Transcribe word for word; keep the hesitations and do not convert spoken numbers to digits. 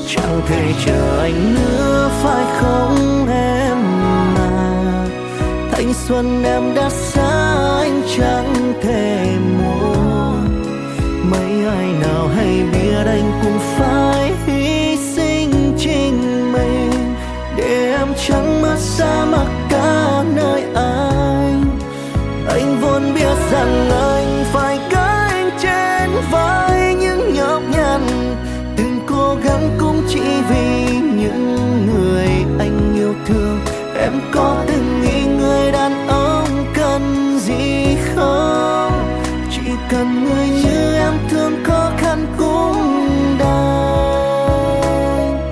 chẳng thể chờ anh nữa phải không em à. Thanh xuân em đã xa anh chẳng thể mua. Mấy ai nào hay biết anh cũng phải hy sinh chính mình để em chẳng mất xa mặc cả nơi anh. Anh vốn biết rằng anh phải gánh trên vai những nhọc nhằn, từng cố gắng cũng chỉ vì những người anh yêu thương. Em có